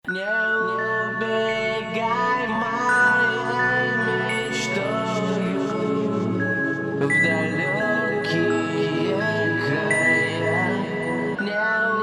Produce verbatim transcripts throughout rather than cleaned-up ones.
Не убегай моей мечтою в далекие края. Не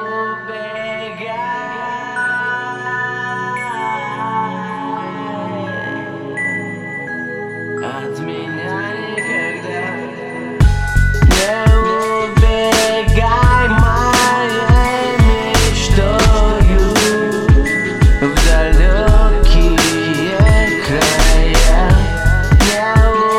убегай от меня никогда. Не убегай моей мечтою в далекие края. Не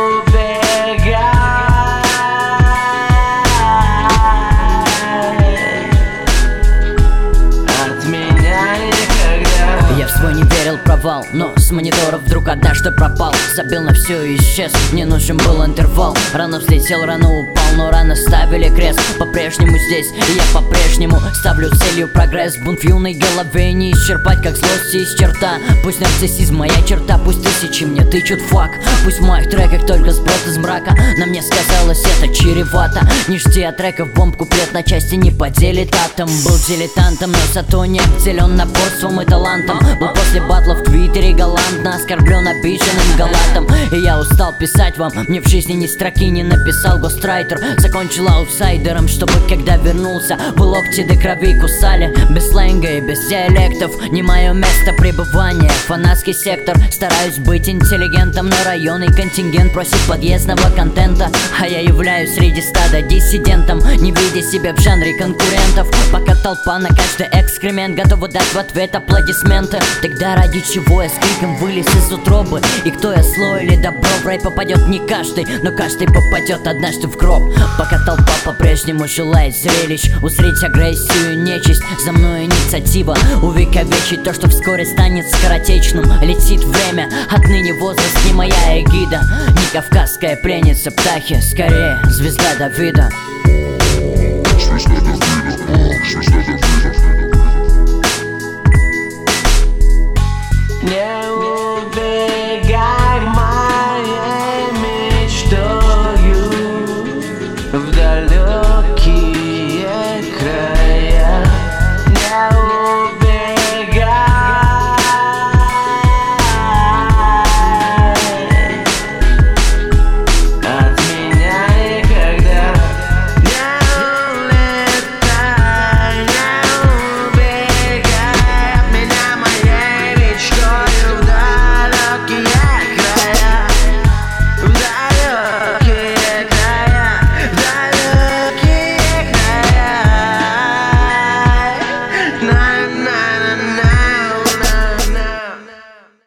убегай от меня никогда. Я в свой не верил провал, но с монитора вдруг однажды пропал. Забил на все и исчез, мне нужен был интервал. Рано взлетел, рано упал, но рано ставили крест. По-прежнему здесь, и я по-прежнему ставлю целью прогресс. Бунт в юной голове не исчерпать, как злость из черта. Пусть нарциссизм моя черта, пусть тысячи мне тычут фак. Пусть в моих треках только сброд из мрака. На мне сказалось это чревато. Не жди от треков бомб, куплет на части не поделит атом. Был дилетантом, но зато не обделен напорством и талантом. Был после батлов в твиттере галантно оскорблен обиженным галатом. И я устал писать вам, мне в жизни ни строки не написал гострайтер. Закончил аутсайдером, чтобы когда вернулся вы локти до крови кусали. Без сленга и без диалектов не мое место пребывания. Фанатский сектор, стараюсь быть интеллигентом, но районный контингент просит подъездного контента. А я являюсь среди стада диссидентом, не видя себя в жанре конкурентов. Пока толпа на каждый экскремент готова дать в ответ аплодисменты. Тогда ради чего я с криком вылез из утробы? И кто я, зло или добро? В рай попадет не каждый, но каждый попадет однажды в гроб. Пока толпа по-прежнему желает зрелищ, узреть агрессию и нечисть. За мной инициатива увековечить то, что вскоре станет скоротечным. Летит время, отныне возраст не моя эгида. Не кавказская пленница птахи, скорее звезда Давида. Звезда Давида, звезда Давида.